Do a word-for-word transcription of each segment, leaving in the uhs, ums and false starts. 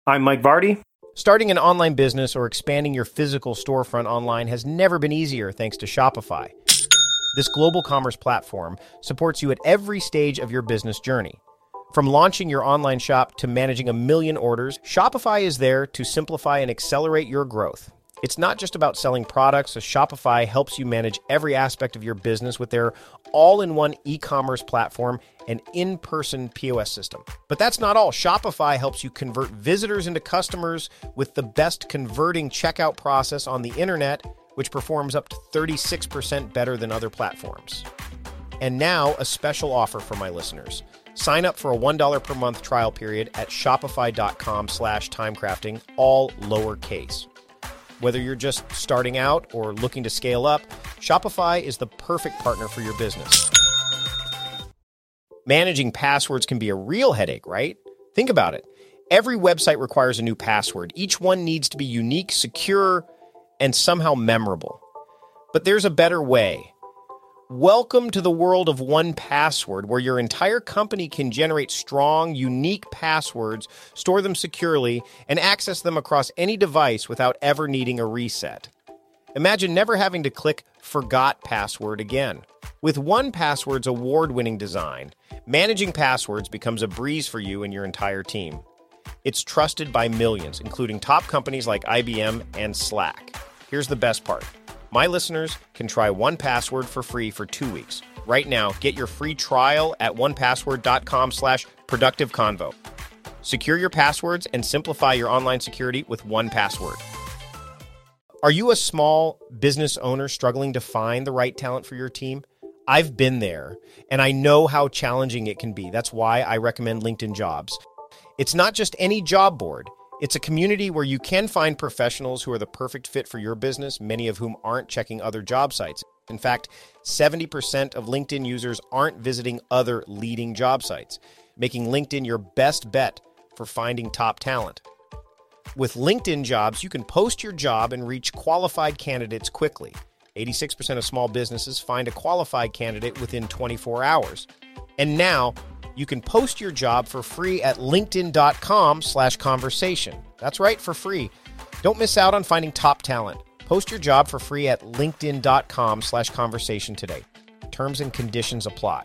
I'm Mike Vardy. Starting an online business or expanding your physical storefront online has never been easier thanks to Shopify. This global commerce platform supports you at every stage of your business journey. From launching your online shop to managing a million orders, Shopify is there to simplify and accelerate your growth. It's not just about selling products, as Shopify helps you manage every aspect of your business with their all-in-one e-commerce platform and in-person P O S system. But that's not all. Shopify helps you convert visitors into customers with the best converting checkout process on the internet, which performs up to thirty-six percent better than other platforms. And now, a special offer for my listeners. Sign up for a one dollar per month trial period at shopify.com slash timecrafting, all lowercase. Whether you're just starting out or looking to scale up, Shopify is the perfect partner for your business. Managing passwords can be a real headache, right? Think about it. Every website requires a new password. Each one needs to be unique, secure, and somehow memorable. But there's a better way. Welcome to the world of one Password, where your entire company can generate strong, unique passwords, store them securely, and access them across any device without ever needing a reset. Imagine never having to click Forgot Password again. With one Password's award-winning design, managing passwords becomes a breeze for you and your entire team. It's trusted by millions, including top companies like I B M and Slack. Here's the best part. My listeners can try one Password for free for two weeks. Right now, get your free trial at onepassword.com slash productive convo. Secure your passwords and simplify your online security with one Password. Are you a small business owner struggling to find the right talent for your team? I've been there, and I know how challenging it can be. That's why I recommend LinkedIn Jobs. It's not just any job board. It's a community where you can find professionals who are the perfect fit for your business, many of whom aren't checking other job sites. In fact, seventy percent of LinkedIn users aren't visiting other leading job sites, making LinkedIn your best bet for finding top talent. With LinkedIn Jobs, you can post your job and reach qualified candidates quickly. eighty-six percent of small businesses find a qualified candidate within twenty-four hours. And now, you can post your job for free at linkedin.com slash conversation. That's right, for free. Don't miss out on finding top talent. Post your job for free at linkedin.com slash conversation today. Terms and conditions apply.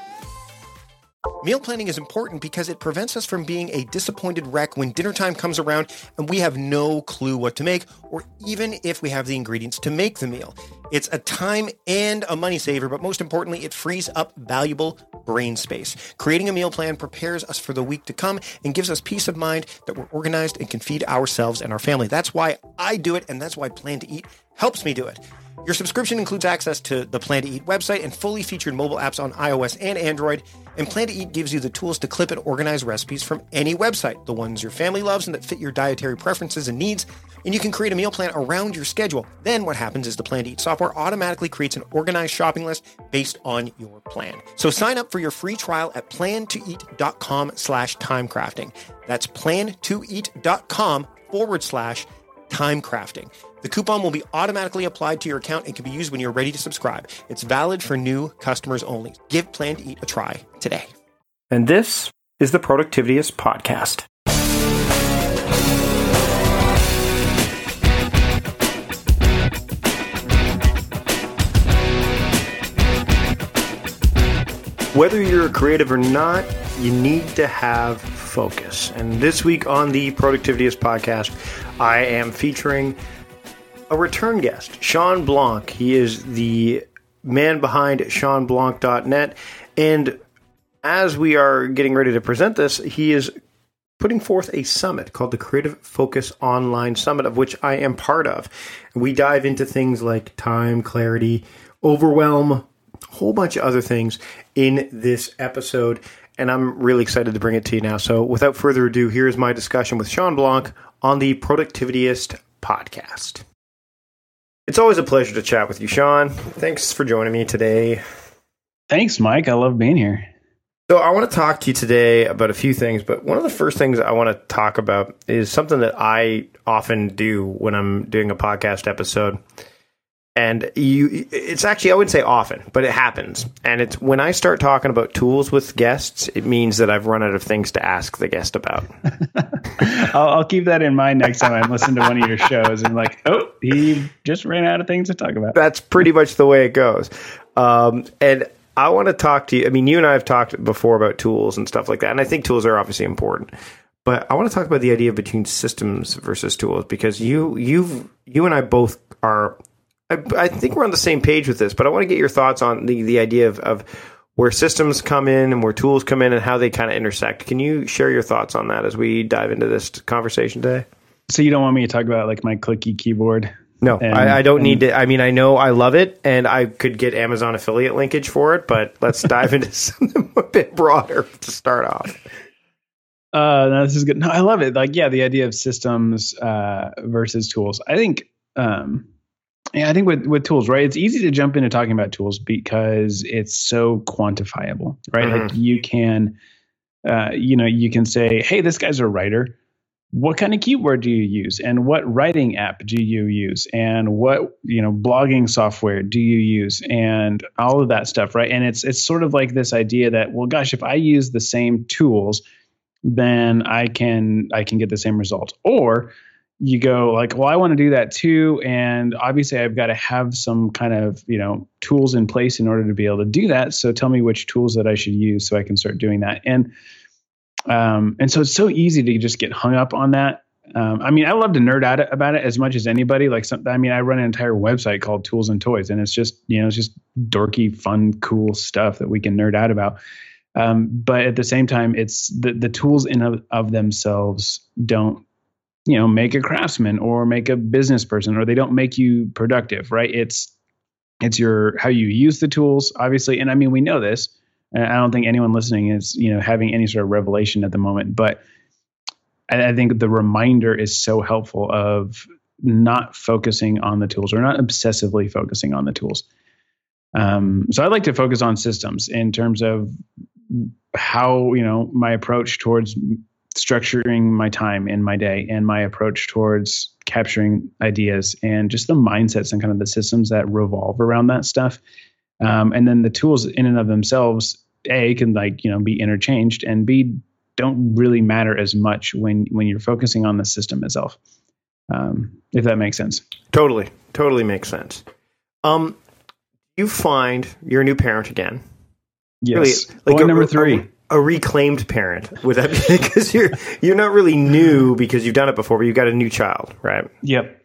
Meal planning is important because it prevents us from being a disappointed wreck when dinner time comes around and we have no clue what to make, or even if we have the ingredients to make the meal. It's a time and a money saver, but most importantly, it frees up valuable brain space. Creating a meal plan prepares us for the week to come and gives us peace of mind that we're organized and can feed ourselves and our family. That's why I do it, and that's why Plan to Eat helps me do it. Your subscription includes access to the Plan to Eat website and fully featured mobile apps on iOS and Android. And Plan to Eat gives you the tools to clip and organize recipes from any website, the ones your family loves and that fit your dietary preferences and needs. And you can create a meal plan around your schedule. Then what happens is the Plan to Eat software automatically creates an organized shopping list based on your plan. So sign up for your free trial at plan-to-eat.com slash timecrafting. That's plan-to-eat.com forward slash timecrafting. The coupon will be automatically applied to your account and can be used when you're ready to subscribe. It's valid for new customers only. Give Plan to Eat a try today. And this is the Productivityist Podcast. Whether you're creative or not, you need to have focus. And this week on the Productivityist Podcast, I am featuring a return guest, Shawn Blanc. He is the man behind Shawn Blanc dot net. And as we are getting ready to present this, he is putting forth a summit called the Creative Focus Online Summit, of which I am part of. And we dive into things like time, clarity, overwhelm, a whole bunch of other things in this episode. And I'm really excited to bring it to you now. So without further ado, here's my discussion with Shawn Blanc on the Productivityist Podcast. It's always a pleasure to chat with you, Shawn. Thanks for joining me today. Thanks, Mike. I love being here. So I want to talk to you today about a few things, but one of the first things I want to talk about is something that I often do when I'm doing a podcast episode. And you, it's actually, I wouldn't say often, but it happens. And it's when I start talking about tools with guests, it means that I've run out of things to ask the guest about. I'll, I'll keep that in mind next time I listen to one of your shows and like, oh, he just ran out of things to talk about. That's pretty much the way it goes. Um, and I want to talk to you. I mean, you and I have talked before about tools and stuff like that. And I think tools are obviously important. But I want to talk about the idea between systems versus tools, because you, you've, you and I both are, I, I think we're on the same page with this, but I want to get your thoughts on the, the idea of, of where systems come in and where tools come in and how they kind of intersect. Can you share your thoughts on that as we dive into this conversation today? So you don't want me to talk about like my clicky keyboard? No, and, I, I don't and, need to. I mean, I know I love it and I could get Amazon affiliate linkage for it, but let's dive into something a bit broader to start off. Uh, no, this is good. No, I love it. Like, yeah, the idea of systems uh, versus tools. I think, um, yeah, I think with, with tools, right? It's easy to jump into talking about tools because it's so quantifiable, right? Mm-hmm. Like you can, uh, you know, you can say, hey, this guy's a writer. What kind of keyboard do you use? And what writing app do you use? And what, you know, blogging software do you use? And all of that stuff, right? And it's it's sort of like this idea that, well, gosh, if I use the same tools, then I can I can get the same result. Or you go like, well, I want to do that too, and obviously I've got to have some kind of, you know, tools in place in order to be able to do that. So tell me which tools that I should use so I can start doing that. And Um, and so it's so easy to just get hung up on that. Um, I mean, I love to nerd out about it as much as anybody. Like, some, I mean, I run an entire website called Tools and Toys, and it's just, you know, it's just dorky, fun, cool stuff that we can nerd out about. Um, but at the same time, it's the the tools in of, of themselves don't, you know, make a craftsman or make a business person, or they don't make you productive, right? It's it's your how you use the tools, obviously. And I mean, we know this. I don't think anyone listening is, you know, having any sort of revelation at the moment, but I, I think the reminder is so helpful of not focusing on the tools or not obsessively focusing on the tools. Um, so I like to focus on systems in terms of how, you know, my approach towards structuring my time in my day and my approach towards capturing ideas and just the mindsets and kind of the systems that revolve around that stuff. Um, and then the tools in and of themselves, A, can like, you know, be interchanged, and B, don't really matter as much when, when you're focusing on the system itself. Um, if that makes sense. Totally. Totally makes sense. Um, you find you're a new parent again. Yes. Really, like Boy a, number a, three. A, a reclaimed parent. Would that be because you're, you're not really new because you've done it before, but you've got a new child, right? Yep.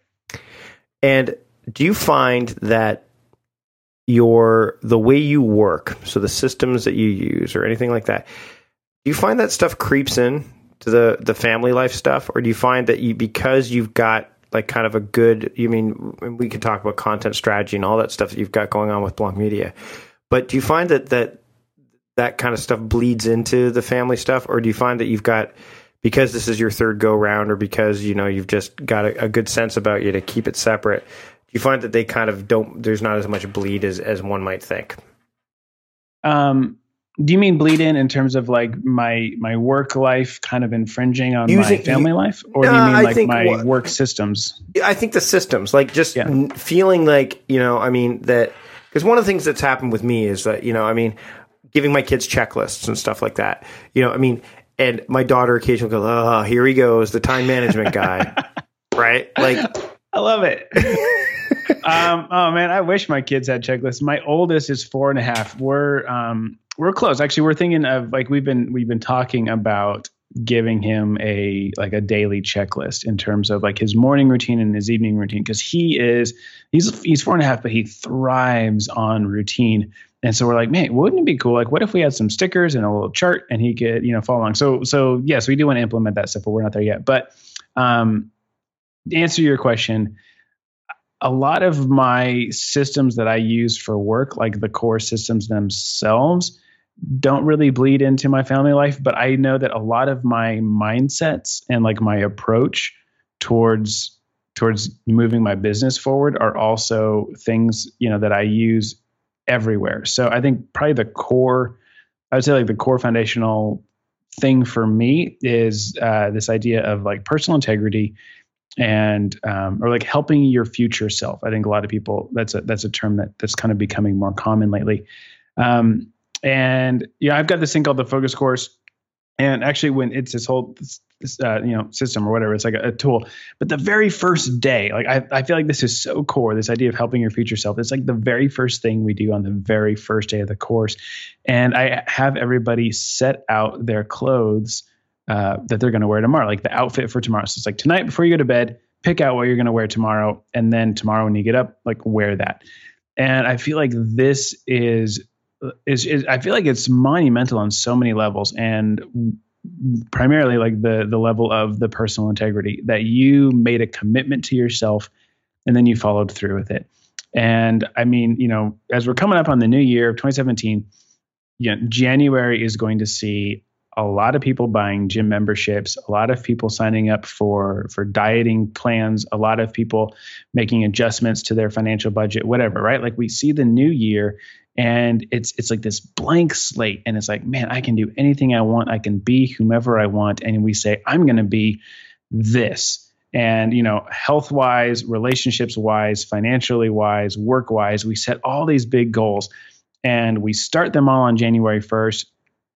And do you find that your the way you work, so the systems that you use or anything like that, do you find that stuff creeps in to the the family life stuff, or do you find that you, because you've got like kind of a good, you mean we can talk about content strategy and all that stuff that you've got going on with Blanc Media, but do you find that that that kind of stuff bleeds into the family stuff, or do you find that you've got, because this is your third go round, or because, you know, you've just got a, a good sense about you to keep it separate? You find that they kind of don't, there's not as much bleed as, as one might think? Um, do you mean bleed in in terms of like my my work life kind of infringing on Using, my family you, life? Or uh, do you mean I like think, my well, work systems? I think the systems, like just yeah. n- feeling like, you know, I mean, that, because one of the things that's happened with me is that, you know, I mean, giving my kids checklists and stuff like that, you know, I mean, and my daughter occasionally goes, oh, here he goes, the time management guy, right? Like, I love it. um, oh man, I wish my kids had checklists. My oldest is four and a half. We're um, we're close. Actually, we're thinking of like we've been we've been talking about giving him a like a daily checklist in terms of like his morning routine and his evening routine, because he is he's he's four and a half, but he thrives on routine. And so we're like, man, wouldn't it be cool? Like, what if we had some stickers and a little chart, and he could, you know, follow along? So so yes, we do want to implement that stuff, but we're not there yet. But um, to answer your question, a lot of my systems that I use for work, like the core systems themselves, don't really bleed into my family life. But I know that a lot of my mindsets and like my approach towards towards moving my business forward are also things, you know, that I use everywhere. So I think probably the core, I would say like the core foundational thing for me is uh, this idea of like personal integrity and um, or like helping your future self. I think a lot of people, that's a that's a term that that's kind of becoming more common lately. Um, and yeah, I've got this thing called the Focus Course, and actually, when it's this whole this, this, uh, you know system or whatever, it's like a, a tool. But the very first day, like I, I feel like this is so core. This idea of helping your future self. It's like the very first thing we do on the very first day of the course, and I have everybody set out their clothes uh, that they're going to wear tomorrow, like the outfit for tomorrow. So it's like tonight before you go to bed, pick out what you're going to wear tomorrow, and then tomorrow when you get up, like wear that. And I feel like this is. Is, is I feel like it's monumental on so many levels, and primarily like the the level of the personal integrity, that you made a commitment to yourself and then you followed through with it. And I mean, you know, as we're coming up on the new year of twenty seventeen, you know, January is going to see a lot of people buying gym memberships, a lot of people signing up for for dieting plans, a lot of people making adjustments to their financial budget, whatever, right? Like we see the new year, and it's it's like this blank slate, and it's like, man, I can do anything I want. I can be whomever I want. And we say, I'm going to be this. And, you know, health wise, relationships wise, financially wise, work wise, we set all these big goals, and we start them all on January first.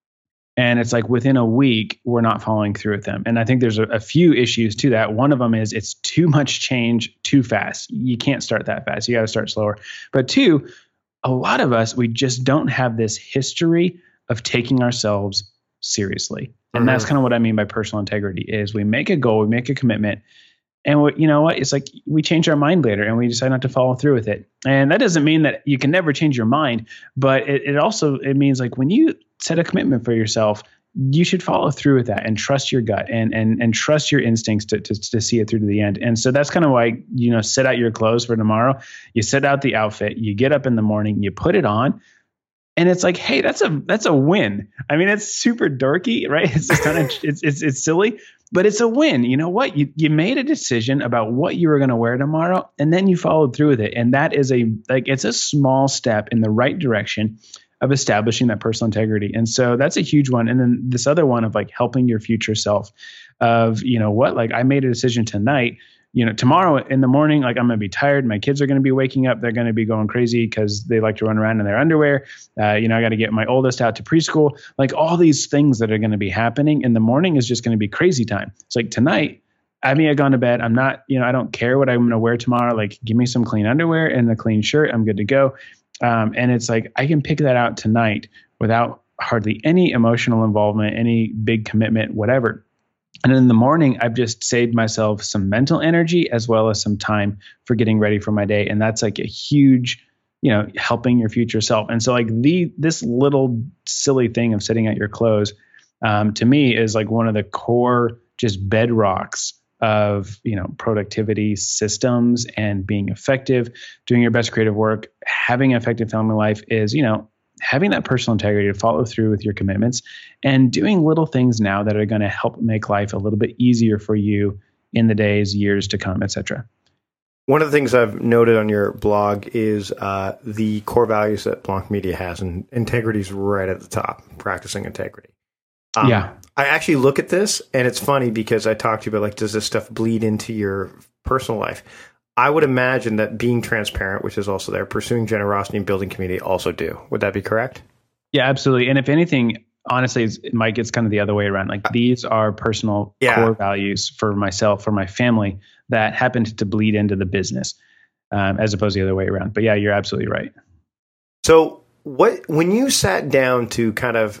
And it's like within a week, we're not following through with them. And I think there's a, a few issues to that. One of them is it's too much change too fast. You can't start that fast. You got to start slower. But two, a lot of us, we just don't have this history of taking ourselves seriously. And mm-hmm. that's kind of what I mean by personal integrity is we make a goal, we make a commitment, and we, you know what? It's like we change our mind later and we decide not to follow through with it. And that doesn't mean that you can never change your mind, but it, it also, it means like when you set a commitment for yourself, you should follow through with that and trust your gut and and and trust your instincts to, to to see it through to the end. And so that's kind of why, you know, set out your clothes for tomorrow. You set out the outfit, you get up in the morning, you put it on, and it's like, hey, that's a that's a win. I mean, it's super dorky, right? It's just kind of it's it's it's silly, but it's a win. You know what? You you made a decision about what you were going to wear tomorrow, and then you followed through with it. And that is a like it's a small step in the right direction of establishing that personal integrity. And so that's a huge one. And then this other one of like helping your future self of, you know what, like I made a decision tonight, you know, tomorrow in the morning, like I'm going to be tired. My kids are going to be waking up. They're going to be going crazy because they like to run around in their underwear. Uh, you know, I got to get my oldest out to preschool, like all these things that are going to be happening in the morning is just going to be crazy time. It's like tonight, I mean, I gone to bed. I'm not, you know, I don't care what I'm going to wear tomorrow. Like give me some clean underwear and a clean shirt. I'm good to go. Um, and it's like, I can pick that out tonight without hardly any emotional involvement, any big commitment, whatever. And in the morning, I've just saved myself some mental energy as well as some time for getting ready for my day. And that's like a huge, you know, helping your future self. And so like the, this little silly thing of setting out your clothes, um, to me is like one of the core just bedrocks of, you know, productivity systems and being effective, doing your best creative work, having an effective family life is, you know, having that personal integrity to follow through with your commitments and doing little things now that are going to help make life a little bit easier for you in the days, years to come, et cetera. One of the things I've noted on your blog is uh, the core values that Blanc Media has, and integrity is right at the top, practicing integrity. Um, yeah. I actually look at this, and it's funny because I talked to you about, like, does this stuff bleed into your personal life? I would imagine that being transparent, which is also there, pursuing generosity and building community also do. Would that be correct? Yeah, absolutely. And if anything, honestly, it's, Mike, it's kind of the other way around. Like, these are personal yeah. core values for myself, for my family, that happen to bleed into the business, um, as opposed to the other way around. But yeah, you're absolutely right. So what when you sat down to kind of,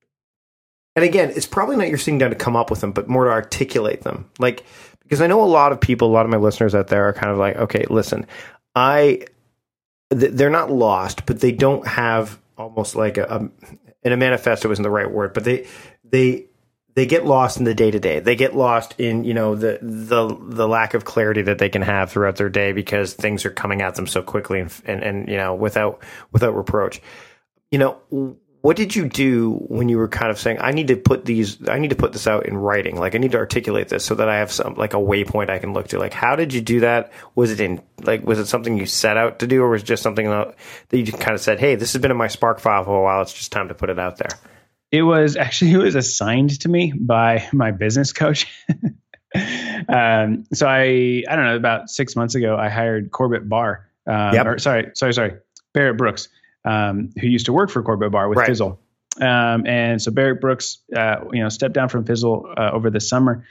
and again, it's probably not you're sitting down to come up with them, but more to articulate them. Like, because I know a lot of people, a lot of my listeners out there are kind of like, okay, listen, I, th- they're not lost, but they don't have almost like a, a, and a manifesto isn't the right word, but they, they, they get lost in the day to day. They get lost in, you know, the, the, the lack of clarity that they can have throughout their day because things are coming at them so quickly and, and, and you know, without, without reproach. You know, what did you do when you were kind of saying, I need to put these, I need to put this out in writing. Like, I need to articulate this so that I have some, like a waypoint I can look to. Like, how did you do that? Was it in, like, was it something you set out to do, or was it just something that you just kind of said, hey, this has been in my Spark file for a while. It's just time to put it out there? It was actually, it was assigned to me by my business coach. um, so I, I don't know, about six months ago, I hired Corbett Barr, um, Yep. or sorry, sorry, sorry, Barrett Brooks, um, who used to work for Corbett Barr with Right. Fizzle. Um, and so Barrett Brooks, uh, you know, stepped down from Fizzle uh, over the summer.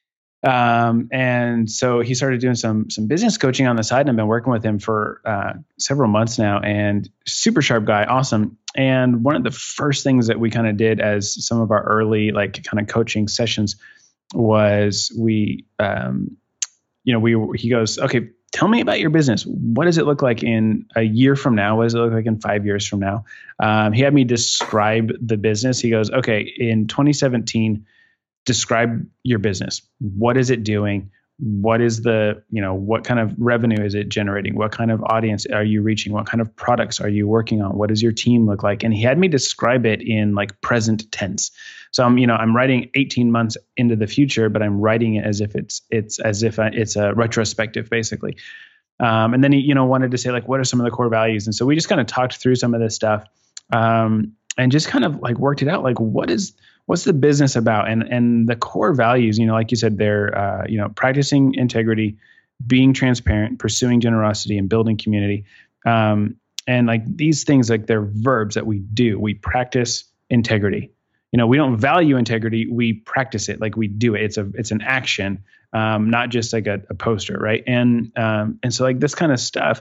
Um, and so he started doing some, some business coaching on the side, and I've been working with him for, uh, several months now, and super sharp guy. Awesome. And one of the first things that we kind of did as some of our early, like kind of coaching sessions was we, um, you know, we, he goes, okay, tell me about your business. What does it look like in a year from now? What does it look like in five years from now? Um, he had me describe the business. He goes, okay, in twenty seventeen, describe your business. What is it doing? What is the, you know, what kind of revenue is it generating? What kind of audience are you reaching? What kind of products are you working on? What does your team look like? And he had me describe it in like present tense. So I'm, you know, I'm writing eighteen months into the future, but I'm writing it as if it's, it's as if it's a retrospective, basically. Um, and then he, you know, wanted to say like, what are some of the core values? And so we just kind of talked through some of this stuff, um, and just kind of like worked it out. Like, what is, what's the business about? And, and the core values, you know, like you said, they're, uh, you know, practicing integrity, being transparent, pursuing generosity, and building community. Um, and like these things, like they're verbs that we do. We practice integrity. You know, we don't value integrity. We practice it. Like we do it. It's a, it's an action, um, not just like a, a poster. Right. And, um, and so like this kind of stuff,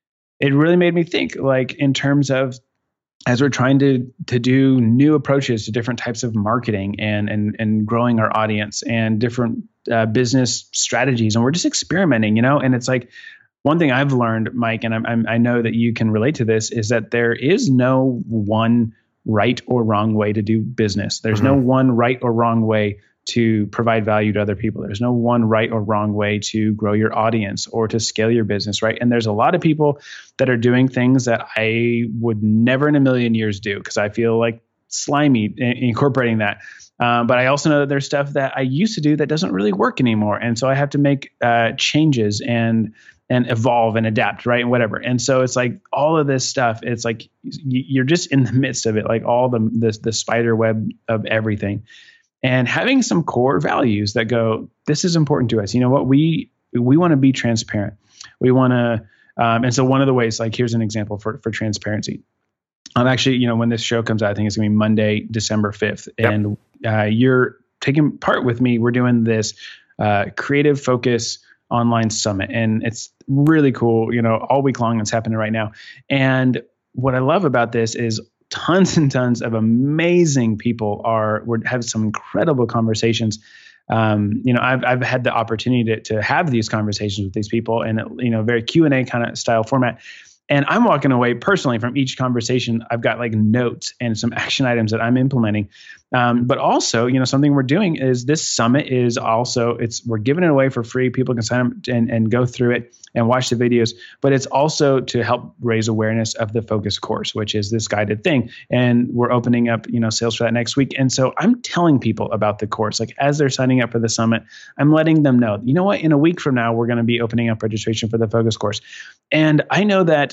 it really made me think like in terms of, as we're trying to to do new approaches to different types of marketing and and and growing our audience and different uh, business strategies, and we're just experimenting, you know. And it's like one thing I've learned, Mike, and I'm, I'm, I know that you can relate to this, is that there is no one right or wrong way to do business. There's mm-hmm. no one right or wrong way to provide value to other people. There's no one right or wrong way to grow your audience or to scale your business, right? And there's a lot of people that are doing things that I would never in a million years do because I feel like slimy in- incorporating that. Um, but I also know that there's stuff that I used to do that doesn't really work anymore. And so I have to make uh, changes and and evolve and adapt, right? And whatever. And so it's like all of this stuff, it's like you're just in the midst of it, like all the the, the spider web of everything. And having some core values that go, this is important to us. You know what? We we want to be transparent. We want to, um, and so one of the ways, like here's an example for for transparency. I'm actually, you know, when this show comes out, I think it's gonna be Monday, December fifth, yep. and uh, you're taking part with me. We're doing this uh, Creative Focus online summit, and it's really cool. You know, all week long, it's happening right now. And what I love about this is tons and tons of amazing people are we have some incredible conversations. Um, you know, I've I've had the opportunity to to have these conversations with these people in a, you know, very Q and A kind of style format. And I'm walking away personally from each conversation. I've got like notes and some action items that I'm implementing. Um, but also, you know, something we're doing is this summit is also, it's, we're giving it away for free. People can sign up and, and go through it and watch the videos, but it's also to help raise awareness of the Focus course, which is this guided thing. And we're opening up, you know, sales for that next week. And so I'm telling people about the course, like as they're signing up for the summit, I'm letting them know, you know what, in a week from now, we're going to be opening up registration for the Focus course. And I know that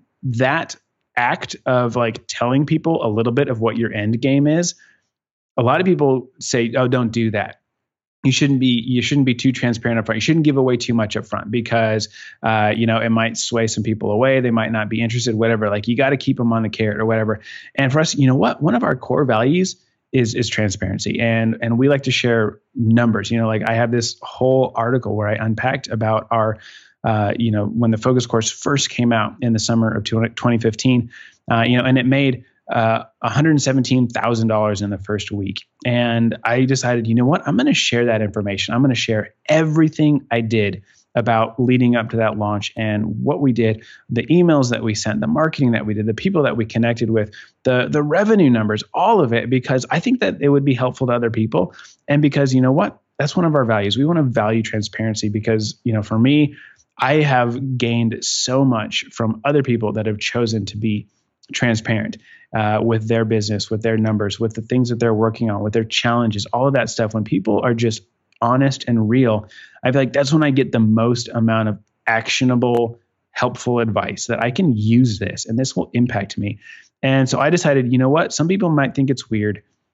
that act of like telling people a little bit of what your end game is, a lot of people say, oh, don't do that. You shouldn't be, you shouldn't be too transparent up front. You shouldn't give away too much up front because, uh, you know, it might sway some people away. They might not be interested, whatever. Like you got to keep them on the carrot or whatever. And for us, you know what, one of our core values is, is transparency. And, and we like to share numbers, you know, like I have this whole article where I unpacked about our, uh, you know, when the Focus course first came out in the summer of twenty fifteen, uh, you know, and it made uh, one hundred seventeen thousand dollars in the first week. And I decided, you know what, I'm going to share that information. I'm going to share everything I did about leading up to that launch and what we did, the emails that we sent, the marketing that we did, the people that we connected with, the, the revenue numbers, all of it, because I think that it would be helpful to other people. And because, you know what, that's one of our values. We want to value transparency because, you know, for me, I have gained so much from other people that have chosen to be transparent uh, with their business, with their numbers, with the things that they're working on, with their challenges, all of that stuff. When people are just honest and real, I feel like that's when I get the most amount of actionable, helpful advice that I can use this and this will impact me. And so I decided, you know what? Some people might think it's weird.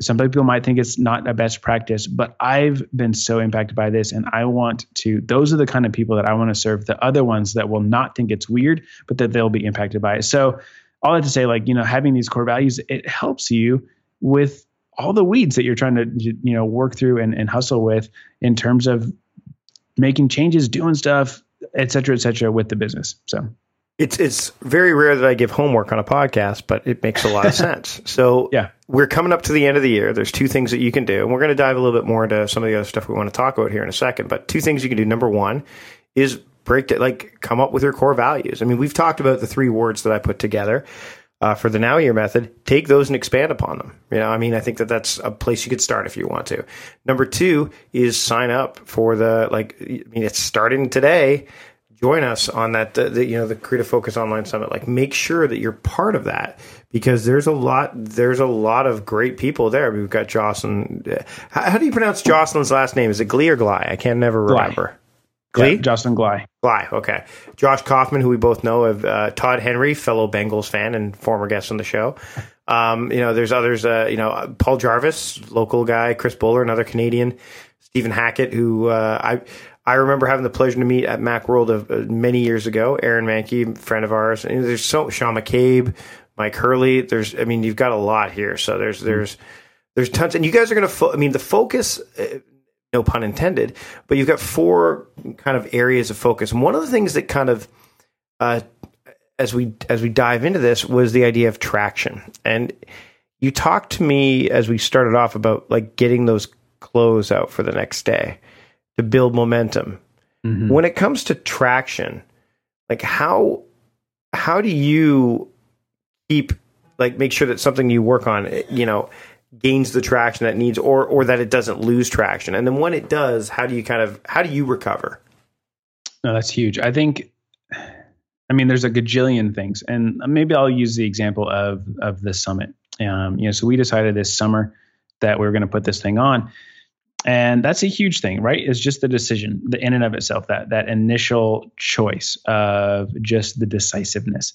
some people might think it's not a best practice, but I've been so impacted by this, and I want to, those are the kind of people that I want to serve, the other ones that will not think it's weird, but that they'll be impacted by it. So all I have to say, like, you know, having these core values, it helps you with all the weeds that you're trying to, you know, work through and, and hustle with in terms of making changes, doing stuff, et cetera, et cetera, with the business. So it's, it's very rare that I give homework on a podcast, but it makes a lot of sense. So yeah, we're coming up to the end of the year. There's two things that you can do, and we're going to dive a little bit more into some of the other stuff we want to talk about here in a second, but two things you can do. Number one is break it, like come up with your core values. I mean, we've talked about the three words that I put together uh, for the Now Year method. Take those and expand upon them. You know, I mean, I think that that's a place you could start if you want to. Number two is sign up for the, like, I mean, it's starting today. Join us on that, the, the, you know, the Creative Focus Online Summit. Like, make sure that you're part of that, because there's a lot, there's a lot of great people there. We've got Jocelyn. How, how do you pronounce Jocelyn's last name? Is it Glee or Gly? I can never remember. Glee? Yeah, Jocelyn Gly. Gly, okay. Josh Kaufman, who we both know of, uh, Todd Henry, fellow Bengals fan and former guest on the show. Um, you know, there's others, uh, you know, Paul Jarvis, local guy, Chris Bowler, another Canadian, Stephen Hackett, who uh, I I remember having the pleasure to meet at Macworld of, uh, many years ago. Aaron Mankey, friend of ours. And there's so Sean McCabe, Mike Hurley. There's, I mean, you've got a lot here. So there's there's there's tons, and you guys are going to. Fo- I mean, the focus. Uh, no pun intended, but you've got four kind of areas of focus. And one of the things that kind of, uh, as we as we dive into this, was the idea of traction. And you talked to me as we started off about like getting those clothes out for the next day to build momentum. Mm-hmm. When it comes to traction, like how how do you keep like make sure that something you work on, you know, gains the traction that it needs, or or that it doesn't lose traction? And then when it does, how do you kind of how do you recover? No, that's huge. I think, I mean, there's a gajillion things, and maybe I'll use the example of of the summit. Um, you know, so we decided this summer that we were going to put this thing on, and that's a huge thing, right? It's just the decision, the in and of itself, that that initial choice of just the decisiveness.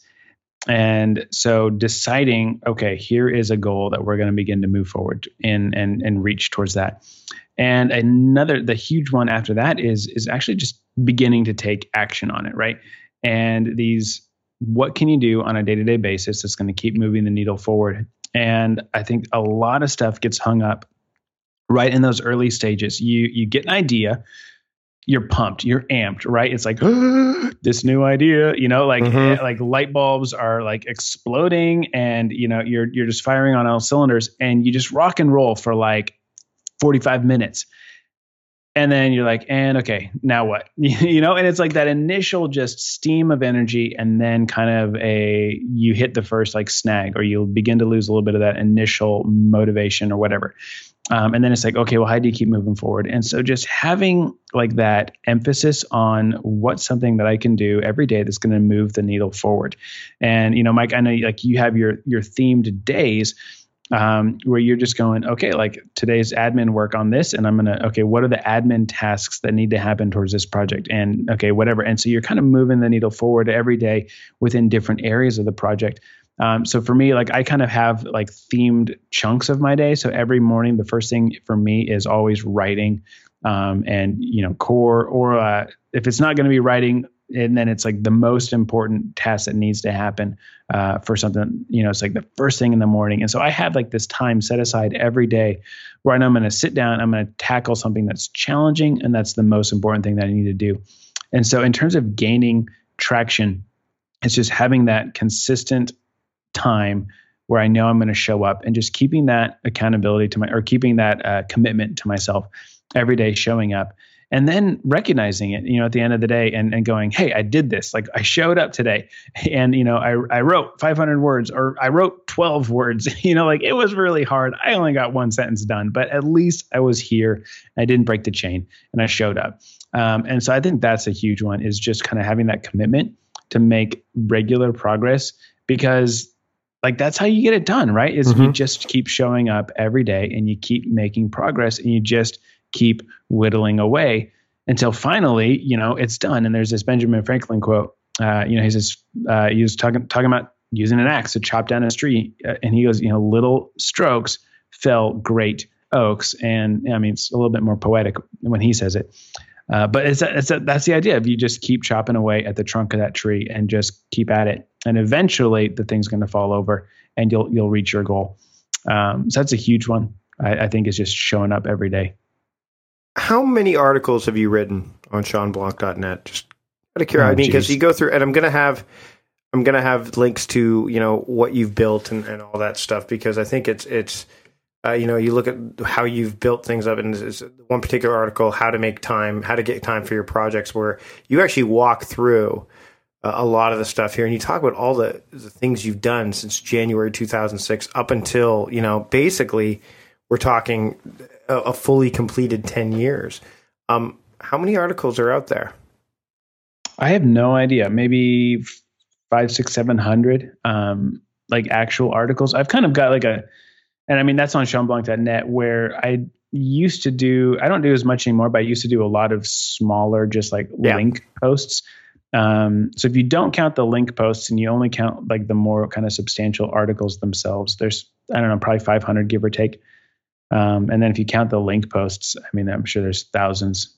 And so deciding, okay, here is a goal that we're going to begin to move forward in and and reach towards that. And another, the huge one after that is is actually just beginning to take action on it, right? And these, what can you do on a day-to-day basis that's going to keep moving the needle forward? And I think a lot of stuff gets hung up right in those early stages. You you get an idea. You're pumped, you're amped, right? It's like, oh, this new idea, you know, like, mm-hmm. like light bulbs are like exploding, and, you know, you're, you're just firing on all cylinders, and you just rock and roll for like forty-five minutes. And then you're like, and okay, now what? You know, and it's like that initial just steam of energy, and then kind of a, you hit the first like snag, or you'll begin to lose a little bit of that initial motivation or whatever. Um, and then it's like, okay, well, how do you keep moving forward? And so just having like that emphasis on what's something that I can do every day that's going to move the needle forward. And, you know, Mike, I know like you have your, your themed days um, where you're just going, okay, like today's admin work on this, and I'm going to, okay, what are the admin tasks that need to happen towards this project? And okay, whatever. And so you're kind of moving the needle forward every day within different areas of the project. Um, so for me, like I kind of have like themed chunks of my day. So every morning, the first thing for me is always writing, um, and, you know, core, or uh, if it's not going to be writing, and then it's like the most important task that needs to happen uh, for something, you know, it's like the first thing in the morning. And so I have like this time set aside every day where I know I'm going to sit down, I'm going to tackle something that's challenging, and that's the most important thing that I need to do. And so in terms of gaining traction, it's just having that consistent time where I know I'm going to show up, and just keeping that accountability to my, or keeping that uh, commitment to myself every day, showing up, and then recognizing it, you know, at the end of the day, and, and going, hey, I did this. Like I showed up today, and, you know, I, I wrote five hundred words, or I wrote twelve words, you know, like it was really hard. I only got one sentence done, but at least I was here. I didn't break the chain, and I showed up. Um, and so I think that's a huge one, is just kind of having that commitment to make regular progress, because like that's how you get it done, right? Is mm-hmm. you just keep showing up every day, and you keep making progress, and you just keep whittling away until finally, you know, it's done. And there's this Benjamin Franklin quote. Uh, you know, he's this, uh, he was talking talking about using an axe to chop down a tree, uh, and he goes, you know, little strokes fell great oaks. And I mean, it's a little bit more poetic when he says it. Uh, but it's, it's that's the idea of you just keep chopping away at the trunk of that tree and just keep at it. And eventually the thing's going to fall over and you'll, you'll reach your goal. Um, so that's a huge one. I, I think is just showing up every day. How many articles have you written on Sean Blanc dot net? Just out of curiosity, oh, because you go through, and I'm going to have, I'm going to have links to, you know, what you've built and, and all that stuff, because I think it's, it's, uh, you know, you look at how you've built things up, and there's one particular article, how to make time, how to get time for your projects, where you actually walk through uh, a lot of the stuff here, and you talk about all the, the things you've done since January two thousand six up until, you know, basically we're talking a, a fully completed ten years. Um, how many articles are out there? I have no idea. Maybe five, six, seven hundred, um, like actual articles. I've kind of got like a, and I mean, that's on Sean Blanc dot net, where I used to do, I don't do as much anymore, but I used to do a lot of smaller, just like yeah. link posts. Um, so if you don't count the link posts and you only count like the more kind of substantial articles themselves, there's, I don't know, probably five hundred, give or take. Um, and then if you count the link posts, I mean, I'm sure there's thousands.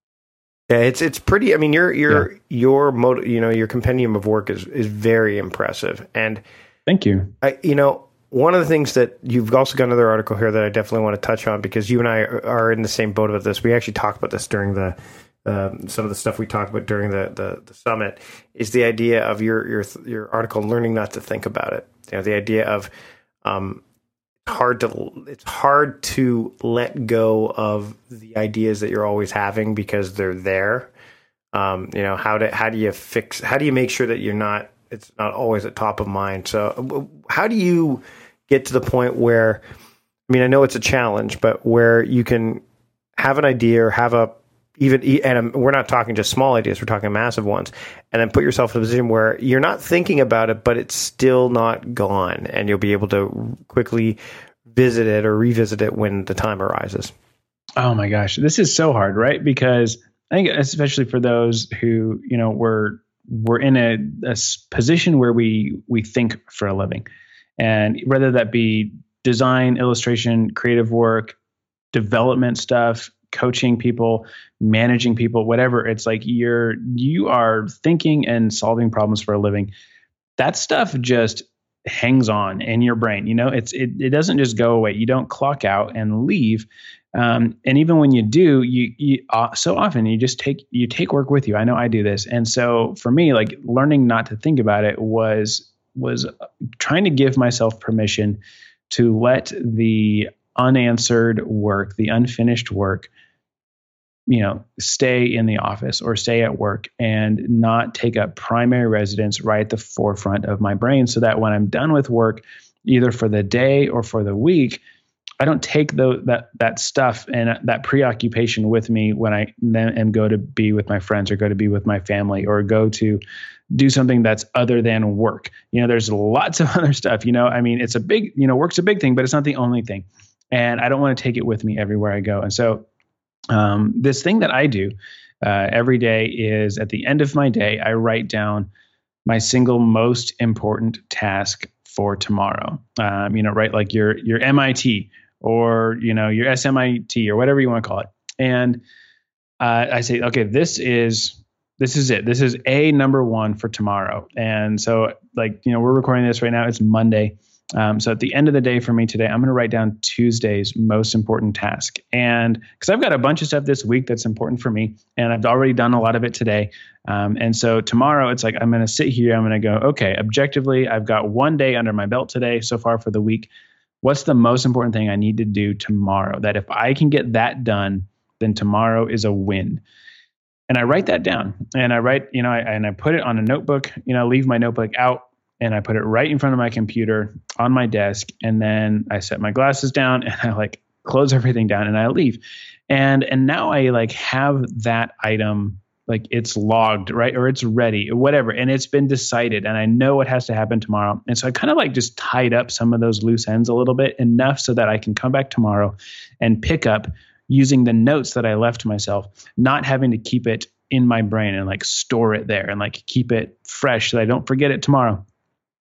Yeah, it's it's pretty. I mean, your your yeah. your motive, you know, your compendium of work is is very impressive. And thank you. I, you know, one of the things that you've also got another article here that I definitely want to touch on, because you and I are in the same boat about this. We actually talked about this during the um, some of the stuff we talked about during the, the the summit. Is the idea of your your your article, learning not to think about it. You know, the idea of um. hard to it's hard to let go of the ideas that you're always having because they're there. Um, you know, how to how do you fix how do you make sure that you're not it's not always at top of mind? So how do you get to the point where, I mean, I know it's a challenge, but where you can have an idea or have a even and we're not talking just small ideas, we're talking massive ones, and then put yourself in a position where you're not thinking about it, but it's still not gone, and you'll be able to quickly visit it or revisit it when the time arises. Oh my gosh, this is so hard, right? Because I think especially for those who, you know, we're we're in a, a position where we we think for a living, and whether that be design, illustration, creative work, development stuff, coaching people, managing people, whatever, it's like you're you are thinking and solving problems for a living. That stuff just hangs on in your brain. You know, it's it it doesn't just go away. You don't clock out and leave. Um, and even when you do, you you uh, so often you just take you take work with you. I know I do this, and so for me, like learning not to think about it was was trying to give myself permission to let the unanswered work, the unfinished work, you know, stay in the office or stay at work and not take up primary residence right at the forefront of my brain, so that when I'm done with work, either for the day or for the week, I don't take the, that that stuff and that preoccupation with me when I then am go to be with my friends or go to be with my family or go to do something that's other than work. You know, there's lots of other stuff, you know, I mean, it's a big, you know, work's a big thing, but it's not the only thing. And I don't want to take it with me everywhere I go. And so um, this thing that I do uh, every day is at the end of my day, I write down my single most important task for tomorrow. Um, you know, right? Like your, your M I T or, you know, your S M I T or whatever you want to call it. And uh, I say, okay, this is, this is it. This is a number one for tomorrow. And so like, you know, we're recording this right now. It's Monday. Um, so at the end of the day for me today, I'm going to write down Tuesday's most important task. And because I've got a bunch of stuff this week that's important for me, and I've already done a lot of it today. Um, and so tomorrow it's like, I'm going to sit here. I'm going to go, okay, objectively, I've got one day under my belt today so far for the week. What's the most important thing I need to do tomorrow? That if I can get that done, then tomorrow is a win. And I write that down, and I write, you know, I, and I put it on a notebook, you know, leave my notebook out, and I put it right in front of my computer on my desk. And then I set my glasses down and I like close everything down and I leave. And, and now I like have that item, like it's logged, right? Or it's ready or whatever. And it's been decided and I know what has to happen tomorrow. And so I kind of like just tied up some of those loose ends a little bit, enough so that I can come back tomorrow and pick up using the notes that I left myself, not having to keep it in my brain and like store it there and like keep it fresh so that I don't forget it tomorrow.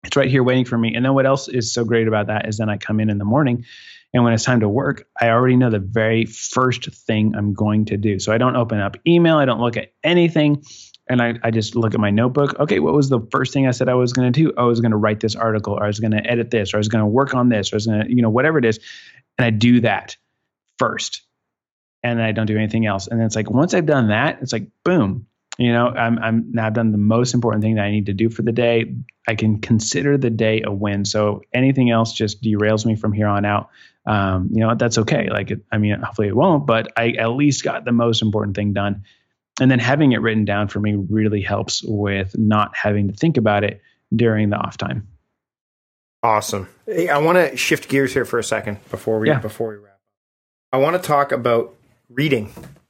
It's right here waiting for me. And then what else is so great about that is then I come in in the morning, and when it's time to work, I already know the very first thing I'm going to do. So I don't open up email. I don't look at anything. And I, I just look at my notebook. Okay, what was the first thing I said I was going to do? Oh, I was going to write this article, or I was going to edit this, or I was going to work on this, or I was going to, you know, whatever it is. And I do that first. And then I don't do anything else. And then it's like, once I've done that, it's like, boom, you know, I'm, I'm now I've done the most important thing that I need to do for the day. I can consider the day a win. So anything else just derails me from here on out. Um, you know, that's okay. Like, it, I mean, hopefully it won't, but I at least got the most important thing done. And then having it written down for me really helps with not having to think about it during the off time. Awesome. Hey, I want to shift gears here for a second before we, yeah. before we wrap up. I want to talk about reading,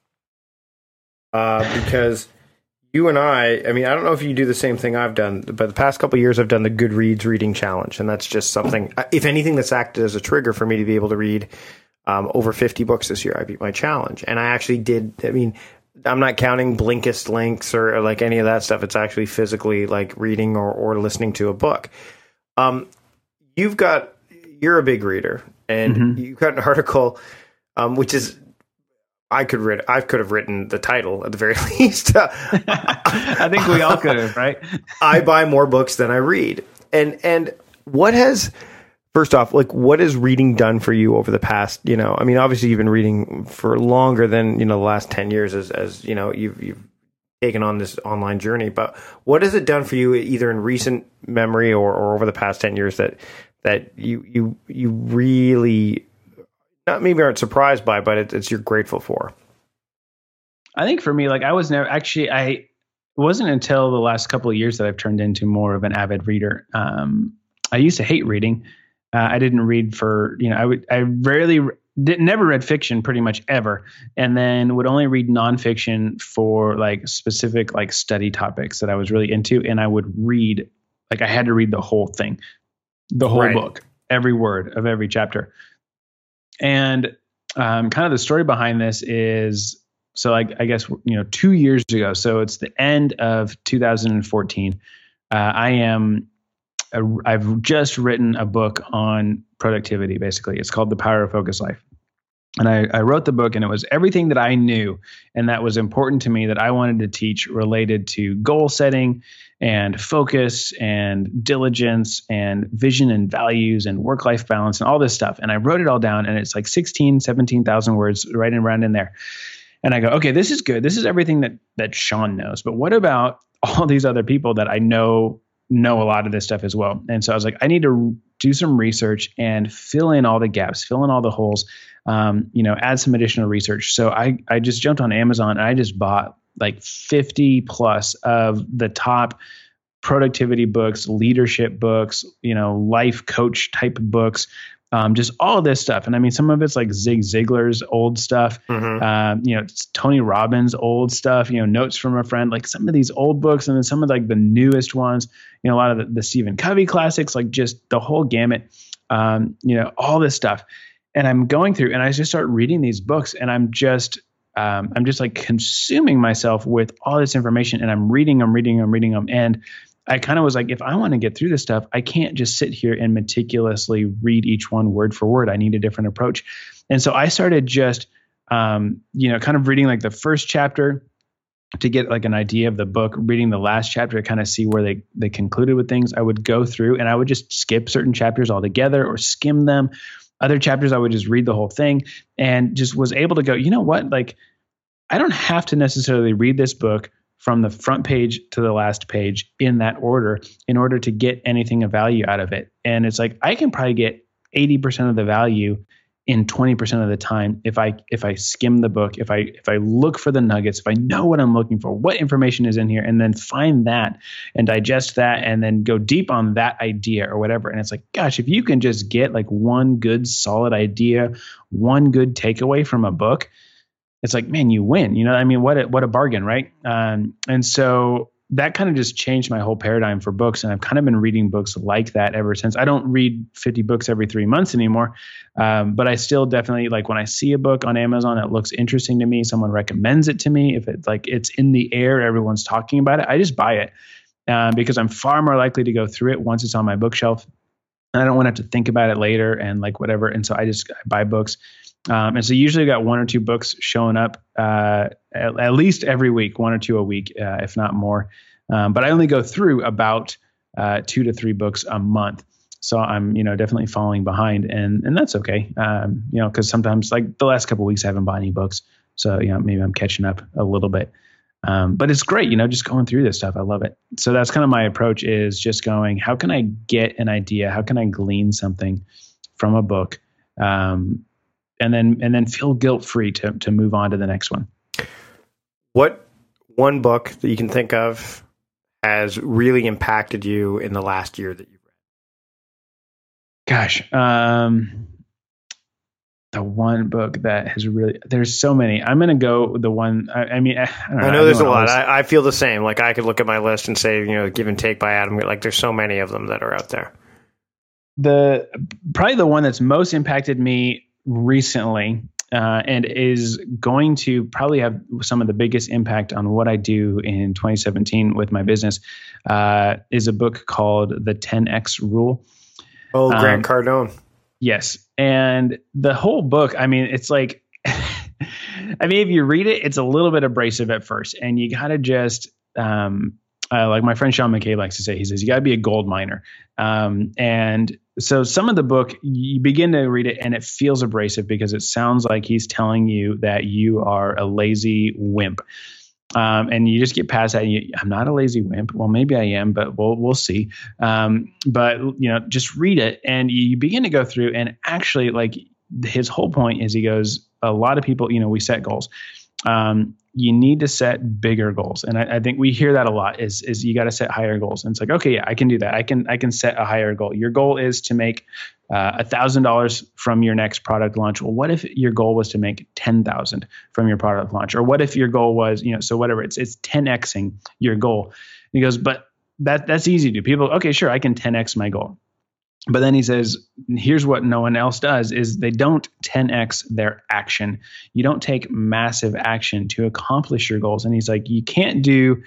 uh, because you and I, I mean, I don't know if you do the same thing I've done, but the past couple of years I've done the Goodreads reading challenge. And that's just something, if anything, that's acted as a trigger for me to be able to read um, over fifty books this year. I beat my challenge. And I actually did, I mean, I'm not counting Blinkist links or, or like any of that stuff. It's actually physically like reading or, or listening to a book. Um, you've got, you're a big reader, and mm-hmm. you've got an article, um, which is, I could read, I could have written the title at the very least. I think we all could have, right? I buy more books than I read. And, and what has, first off, like, what has reading done for you over the past, you know, I mean, obviously you've been reading for longer than, you know, the last ten years as, as, you know, you've, you've taken on this online journey, but what has it done for you either in recent memory or, or over the past ten years that, that you, you, you really not maybe aren't surprised by, but it, it's you're grateful for? I think for me, like, I was never actually, I, it wasn't until the last couple of years that I've turned into more of an avid reader. Um, I used to hate reading. Uh, I didn't read for, you know, I would, I rarely did, never read fiction pretty much ever. And then would only read nonfiction for like specific, like study topics that I was really into. And I would read, like, I had to read the whole thing, the whole right. book, every word of every chapter. And um, kind of the story behind this is, so like, I guess, you know, two years ago, so it's the end of two thousand fourteen. Uh, I am, a, I've just written a book on productivity, basically. It's called The Power of Focused Life. And I, I wrote the book, and it was everything that I knew and that was important to me that I wanted to teach related to goal setting and focus and diligence and vision and values and work-life balance and all this stuff. And I wrote it all down, and it's like sixteen, seventeen thousand words right around in there. And I go, okay, this is good. This is everything that that Sean knows. But what about all these other people that I know know a lot of this stuff as well? And so I was like, I need to do some research and fill in all the gaps, fill in all the holes, um, you know, add some additional research. So I, I just jumped on Amazon, and I just bought like fifty plus of the top productivity books, leadership books, you know, life coach type books. Um, just all of this stuff. And I mean, some of it's like Zig Ziglar's old stuff, mm-hmm. um, you know, it's Tony Robbins' old stuff, you know, notes from a friend, like some of these old books, and then some of like the newest ones, you know, a lot of the, the Stephen Covey classics, like just the whole gamut, um, you know, all this stuff. And I'm going through, and I just start reading these books, and I'm just, um, I'm just like consuming myself with all this information, and I'm reading, I'm reading, I'm reading them. And I kind of was like, if I want to get through this stuff, I can't just sit here and meticulously read each one word for word. I need a different approach. And so I started just, um, you know, kind of reading like the first chapter to get like an idea of the book, reading the last chapter to kind of see where they, they concluded with things. I would go through, and I would just skip certain chapters altogether or skim them. Other chapters, I would just read the whole thing, and just was able to go, you know what, like, I don't have to necessarily read this book from the front page to the last page in that order in order to get anything of value out of it. And it's like, I can probably get eighty percent of the value in twenty percent of the time if I if I skim the book, if I if I look for the nuggets, if I know what I'm looking for, what information is in here, and then find that and digest that, and then go deep on that idea or whatever. And it's like, gosh, if you can just get like one good solid idea, one good takeaway from a book, it's like, man, you win. You know, I mean, what a, what a bargain, right? Um, and so that kind of just changed my whole paradigm for books. And I've kind of been reading books like that ever since. I don't read fifty books every three months anymore. Um, but I still definitely, like, when I see a book on Amazon that looks interesting to me, someone recommends it to me, if it's like it's in the air, everyone's talking about it, I just buy it. uh, because I'm far more likely to go through it once it's on my bookshelf. I don't want to have to think about it later and like whatever. And so I just I buy books. Um, and so usually I've got one or two books showing up uh, at, at least every week, one or two a week, uh, if not more. Um, but I only go through about uh, two to three books a month. So I'm, you know, definitely falling behind, and and that's okay. Um, you know, because sometimes like the last couple of weeks I haven't bought any books, so you know maybe I'm catching up a little bit. Um, but it's great, you know, just going through this stuff. I love it. So that's kind of my approach, is just going, how can I get an idea? How can I glean something from a book, um, and then and then feel guilt free to to move on to the next one. What one book that you can think of has really impacted you in the last year that you've read? Gosh, um, the one book that has really, there's so many. I'm going to go with the one, I, I mean, I, I don't know. I know there's a lot. Always, I, I feel the same. Like I could look at my list and say, you know, Give and Take by Adam. Like there's so many of them that are out there. The, probably the one that's most impacted me recently, uh, and is going to probably have some of the biggest impact on what I do in twenty seventeen with my business, uh, is a book called The ten X Rule. Oh, Grant um, Cardone. Yes. And the whole book, I mean, it's like, I mean, if you read it, it's a little bit abrasive at first, and you got to just, um, uh, like my friend Sean McKay likes to say, he says, you got to be a gold miner. Um, and so some of the book, you begin to read it and it feels abrasive because it sounds like he's telling you that you are a lazy wimp. Um, and you just get past that. And you, I'm not a lazy wimp. Well, maybe I am, but we'll we'll see. Um, but you know, just read it, and you begin to go through. And actually, like his whole point is, he goes, a lot of people, you know, we set goals. Um, you need to set bigger goals, and I, I think we hear that a lot. Is is you got to set higher goals, and it's like, okay, yeah, I can do that. I can I can set a higher goal. Your goal is to make a uh, thousand dollars from your next product launch. Well, what if your goal was to make ten thousand from your product launch? Or what if your goal was, you know, so whatever, it's it's ten Xing your goal. And he goes, but that that's easy to do. People, okay, sure, I can ten X my goal. But then he says, here's what no one else does, is they don't ten X their action. You don't take massive action to accomplish your goals. And he's like, you can't do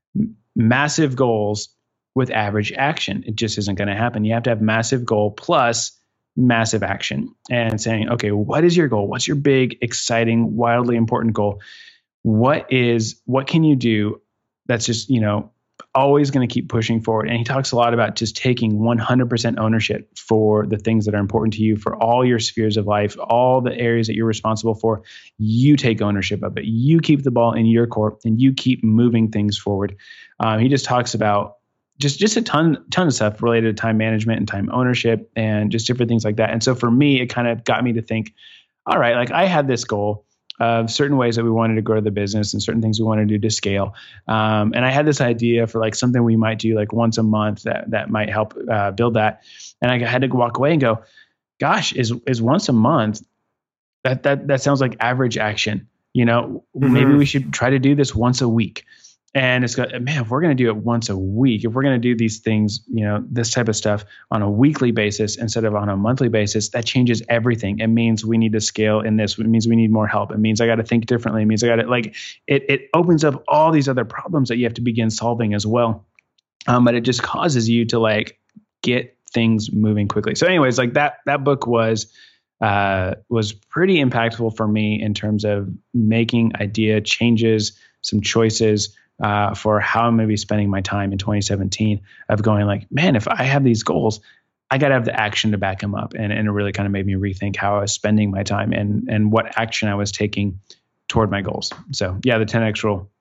massive goals with average action. It just isn't going to happen. You have to have massive goal plus massive action, and saying, okay, what is your goal? What's your big, exciting, wildly important goal? What is, what can you do that's just, you know, always going to keep pushing forward? And he talks a lot about just taking one hundred percent ownership for the things that are important to you, for all your spheres of life, all the areas that you're responsible for. You take ownership of it. You keep the ball in your court, and you keep moving things forward. Um, he just talks about just, just a ton, ton of stuff related to time management and time ownership and just different things like that. And so for me, it kind of got me to think, all right, like I had this goal of certain ways that we wanted to grow the business and certain things we wanted to do to scale. Um, and I had this idea for like something we might do like once a month that, that might help uh, build that. And I had to walk away and go, gosh, is, is once a month, that, that, that sounds like average action. You know, mm-hmm. Maybe we should try to do this once a week. And it's got, man, if we're going to do it once a week, if we're going to do these things, you know, this type of stuff on a weekly basis instead of on a monthly basis, that changes everything. It means we need to scale in this. It means we need more help. It means I got to think differently. It means I got to like, it, it opens up all these other problems that you have to begin solving as well. Um, but it just causes you to like get things moving quickly. So anyways, like that, that book was, uh, was pretty impactful for me in terms of making idea changes, some choices, Uh, for how I'm going to be spending my time in twenty seventeen, of going like, man, if I have these goals, I got to have the action to back them up. And, and it really kind of made me rethink how I was spending my time and, and what action I was taking toward my goals. So yeah, the ten X rule.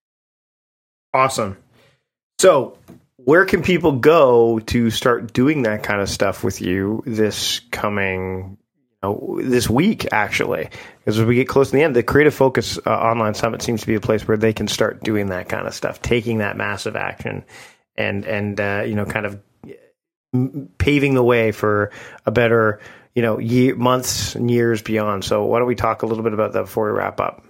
Awesome. So where can people go to start doing that kind of stuff with you this coming know, this week, actually, because as we get close to the end, the Creative Focus uh, Online Summit seems to be a place where they can start doing that kind of stuff, taking that massive action and, and uh, you know, kind of paving the way for a better, you know, year, months and years beyond. So why don't we talk a little bit about that before we wrap up?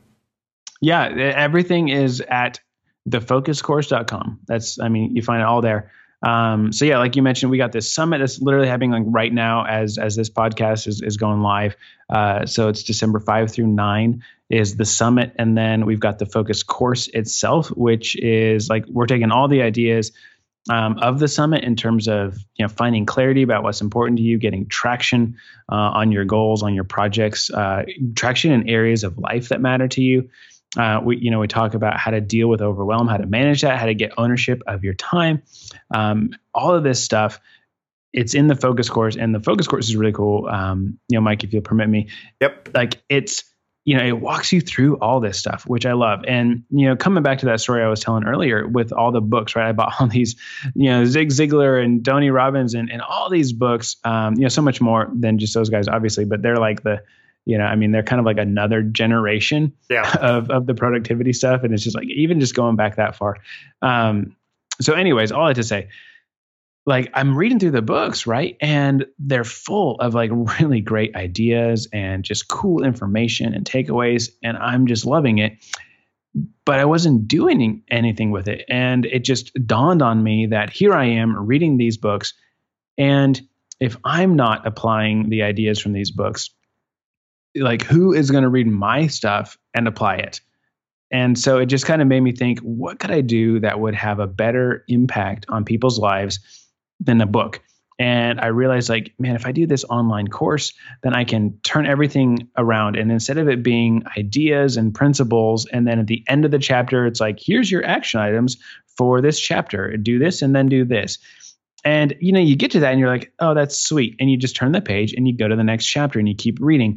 Yeah, everything is at the focus course dot com. That's, I mean, you find it all there. Um, so yeah, like you mentioned, we got this summit that's literally happening like right now as as this podcast is is going live. Uh, so it's December fifth through ninth is the summit, and then we've got the focus course itself, which is like we're taking all the ideas um, of the summit in terms of you know finding clarity about what's important to you, getting traction uh, on your goals, on your projects, uh, traction in areas of life that matter to you. Uh, we, you know, we talk about how to deal with overwhelm, how to manage that, how to get ownership of your time. Um, all of this stuff, it's in the focus course, and the focus course is really cool. Um, you know, Mike, if you'll permit me. Yep. Like it's, you know, it walks you through all this stuff, which I love. And, you know, coming back to that story I was telling earlier with all the books, right? I bought all these, you know, Zig Ziglar and Tony Robbins and, and all these books, um, you know, so much more than just those guys, obviously, but they're like the, you know, I mean, they're kind of like another generation yeah. of, of the productivity stuff. And it's just like, even just going back that far. Um, so anyways, all I have to say, like I'm reading through the books, right? And they're full of like really great ideas and just cool information and takeaways. And I'm just loving it, but I wasn't doing anything with it. And it just dawned on me that here I am reading these books. And if I'm not applying the ideas from these books, like who is going to read my stuff and apply it? And so it just kind of made me think, what could I do that would have a better impact on people's lives than a book? And I realized like, man, if I do this online course, then I can turn everything around. And instead of it being ideas and principles, and then at the end of the chapter, it's like, here's your action items for this chapter, do this and then do this. And, you know, you get to that and you're like, oh, that's sweet. And you just turn the page and you go to the next chapter and you keep reading.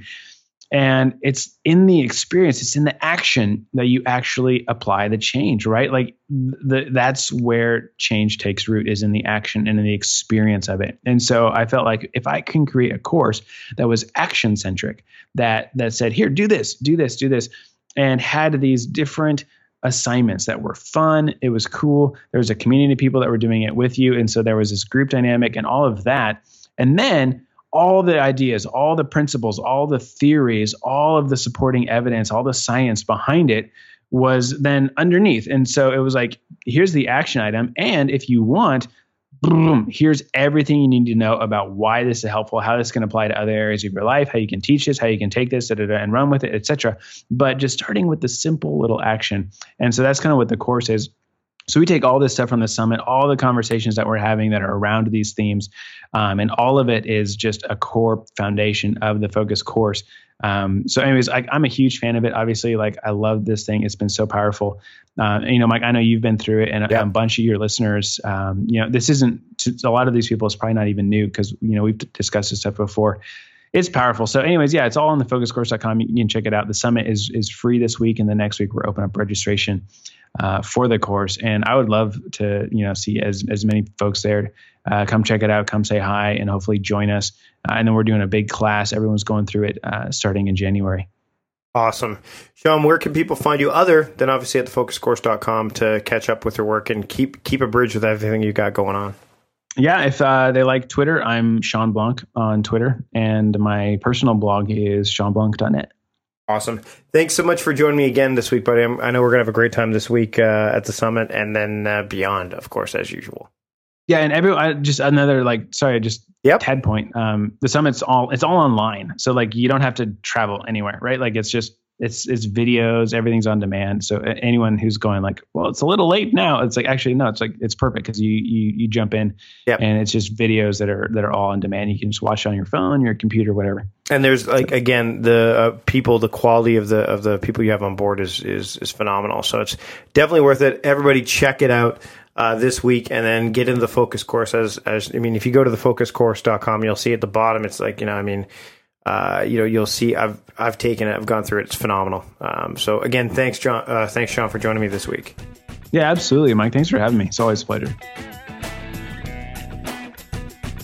And it's in the experience, it's in the action that you actually apply the change, right? Like the, that's where change takes root, is in the action and in the experience of it. And so I felt like if I can create a course that was action centric, that that said, here, do this, do this, do this, and had these different assignments that were fun, it was cool. There was a community of people that were doing it with you. And so there was this group dynamic and all of that. And then all the ideas, all the principles, all the theories, all of the supporting evidence, all the science behind it was then underneath. And so it was like, here's the action item. And if you want, boom, here's everything you need to know about why this is helpful, how this can apply to other areas of your life, how you can teach this, how you can take this da, da, da, and run with it, et cetera. But just starting with the simple little action. And so that's kind of what the course is. So we take all this stuff from the summit, all the conversations that we're having that are around these themes, um, and all of it is just a core foundation of the focus course. Um, so anyways, I, I'm a huge fan of it. Obviously, like I love this thing. It's been so powerful. Uh, you know, Mike, I know you've been through it, and yeah. a, a bunch of your listeners, um, you know, this isn't, to a lot of these people, it's probably not even new because, you know, we've discussed this stuff before. It's powerful. So anyways, yeah, it's all on the focus course dot com. You can check it out. The summit is is free this week, and the next week we're opening up registration uh, for the course. And I would love to, you know, see as as many folks there. Uh, come check it out. Come say hi, and hopefully join us. Uh, and then we're doing a big class. Everyone's going through it uh, starting in January. Awesome. Sean, where can people find you other than obviously at the focus course dot com to catch up with your work and keep keep a bridge with everything you got going on? Yeah, if uh, they like Twitter, I'm Sean Blanc on Twitter, and my personal blog is sean blanc dot net. Awesome. Thanks so much for joining me again this week, buddy. I'm, I know we're going to have a great time this week uh, at the summit and then uh, beyond, of course, as usual. Yeah, and every I, just another like sorry, just yep. tad point. Um, the summit's all it's all online, so like you don't have to travel anywhere, right? Like it's just it's it's videos, everything's on demand. So anyone who's going like, well, it's a little late now, it's like actually no, it's like it's perfect because you you you jump in, yep. and it's just videos that are that are all on demand. You can just watch it on your phone, your computer, whatever. And there's like so, again the uh, people, the quality of the of the people you have on board is is is phenomenal. So it's definitely worth it. Everybody, check it out. Uh, this week, and then get into the focus course. As, as I mean, if you go to the focus course dot com, you'll see at the bottom, it's like, you know, I mean, uh, you know, you'll see I've, I've taken it, I've gone through it. It's phenomenal. Um, so again, thanks, John. Uh, thanks, Sean, for joining me this week. Yeah, absolutely, Mike. Thanks for having me. It's always a pleasure.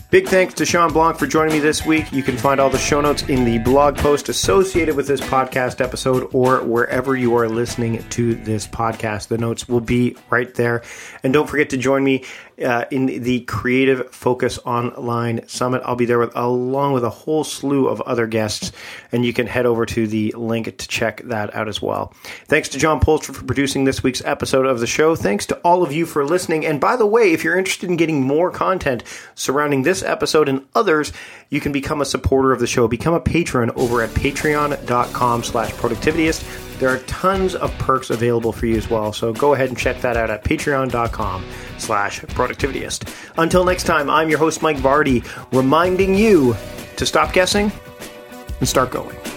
Big thanks to Shawn Blanc for joining me this week. You can find all the show notes in the blog post associated with this podcast episode or wherever you are listening to this podcast. The notes will be right there. And don't forget to join me uh, in the Creative Focus Online Summit. I'll be there with, along with a whole slew of other guests, and you can head over to the link to check that out as well. Thanks to John Polster for producing this week's episode of the show. Thanks to all of you for listening. And by the way, if you're interested in getting more content surrounding this episode and others, you can become a supporter of the show. Become a patron over at patreon.com slash productivityist. There are tons of perks available for you as well, so go ahead and check that out at patreon.com slash productivityist. Until next time, I'm your host, Mike Vardy, reminding you to stop guessing and start going.